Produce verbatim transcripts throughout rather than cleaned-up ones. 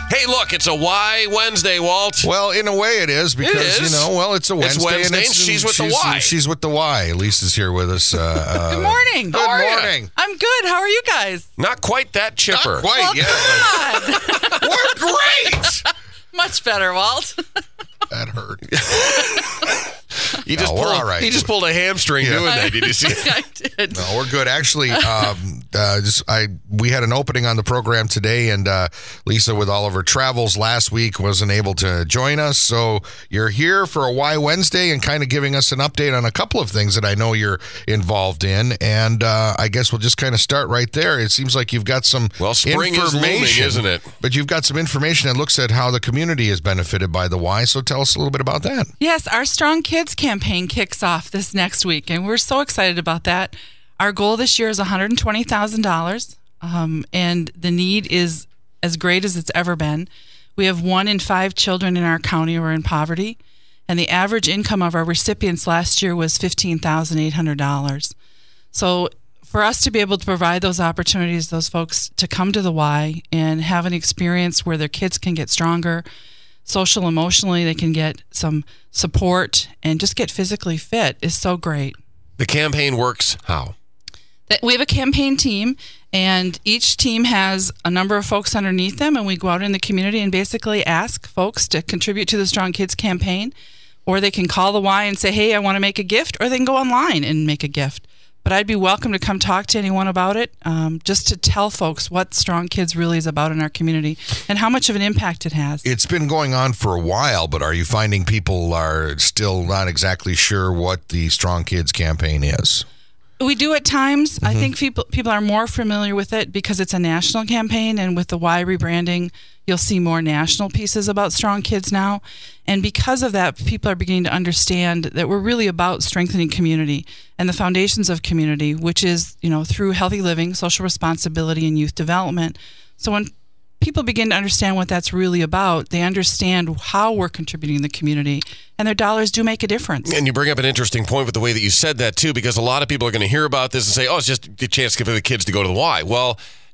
Hey, look, it's a Y Wednesday, Walt. Well, in a way it is because, It is. you know, well, it's a Wednesday. It's Wednesday and, and she's with the she's, Y. She's with the Y. Lisa's here with us. Uh, uh, Good morning. Good How are ya? morning. I'm good. How are you guys? Not quite that chipper. Not quite Well, yet. God. We're great. Much better, Walt. That hurt. You just No, we're pulled, all right. He just pulled a hamstring Yeah. doing that. Did you see? I did. No, we're good. Actually, um, uh, just I we had an opening on the program today, and uh, Lisa, with all of her travels last week, wasn't able to join us. So you're here for a Y Wednesday and kind of giving us an update on a couple of things that I know you're involved in. And uh, I guess we'll just kind of start right there. It seems like you've got some Well, spring is looming, information, isn't it? But you've got some information that looks at how the community is benefited by the Y. So tell us a little bit about that. Yes, our Strong Kids campaign kicks off this next week, and we're so excited about that. Our goal this year is one hundred twenty thousand dollars, um, and the need is as great as it's ever been. We have one in five children in our county who are in poverty, and the average income of our recipients last year was fifteen thousand eight hundred dollars. So for us to be able to provide those opportunities, those folks to come to the Y and have an experience where their kids can get stronger, social, emotionally, they can get some support and just get physically fit is so great. The campaign works how? That we have a campaign team, and each team has a number of folks underneath them, and we go out in the community and basically ask folks to contribute to the Strong Kids campaign, or they can call the Y and say, hey, I want to make a gift, or they can go online and make a gift. But I'd be welcome to come talk to anyone about it, um, just to tell folks what Strong Kids really is about in our community and how much of an impact it has. It's been going on for a while, but are you finding people are still not exactly sure what the Strong Kids campaign is? We do at times. Mm-hmm. I think people people are more familiar with it because it's a national campaign, and with the Y rebranding, you'll see more national pieces about Strong Kids now. And because of that, people are beginning to understand that we're really about strengthening community and the foundations of community, which is, you know, through healthy living, social responsibility, and youth development. So when people begin to understand what that's really about, they understand how we're contributing in the community, and their dollars do make a difference. And you bring up an interesting point with the way that you said that, too, because a lot of people are going to hear about this and say, oh, it's just a chance for the kids to go to the Y. Well,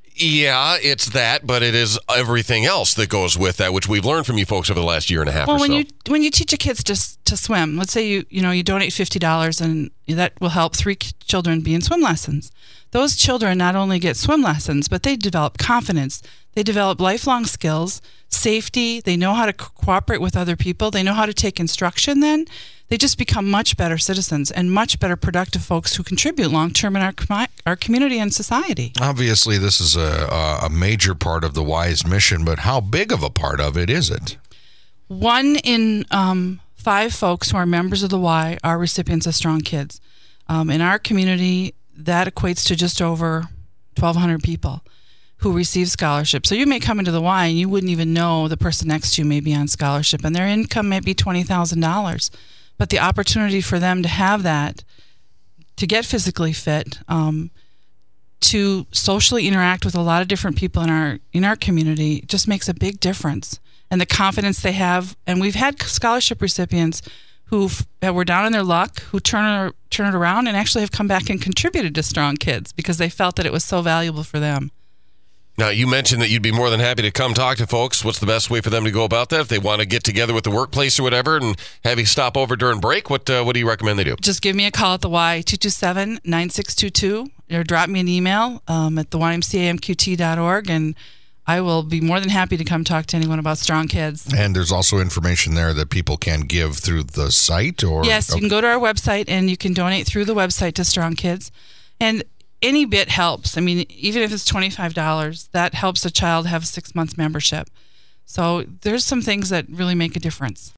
yeah, it's that, but it is everything else that goes with that, which we've learned from you folks over the last year and a half well, or when so. you when you teach a kids to to swim, let's say you you know you donate fifty dollars, and that will help three children be in swim lessons. Those children not only get swim lessons, but they develop confidence. They develop lifelong skills, safety. They know how to co- cooperate with other people. They know how to take instruction then. They just become much better citizens and much better productive folks who contribute long-term in our com- our community and society. Obviously, this is a, a major part of the Y's mission, but how big of a part of it is it? One in um, five folks who are members of the Y are recipients of Strong Kids. Um, in our community, that equates to just over twelve hundred people who receive scholarships. So you may come into the Y and you wouldn't even know the person next to you may be on scholarship, and their income may be twenty thousand dollars. But the opportunity for them to have that, to get physically fit, um, to socially interact with a lot of different people in our in our community just makes a big difference. And the confidence they have, and we've had scholarship recipients who were down on their luck, who turn, turn it around and actually have come back and contributed to Strong Kids because they felt that it was so valuable for them. Now, you mentioned that you'd be more than happy to come talk to folks. What's the best way for them to go about that? If they want to get together with the workplace or whatever and have you stop over during break, what uh, what do you recommend they do? Just give me a call at the Y, two two seven, nine six two two, or drop me an email um, at the Y M C A M Q T dot org, and I will be more than happy to come talk to anyone about Strong Kids. And there's also information there that people can give through the site? Or Yes, you can go to our website, and you can donate through the website to Strong Kids. And any bit helps. I mean, even if it's twenty-five dollars, that helps a child have a six-month membership. So there's some things that really make a difference.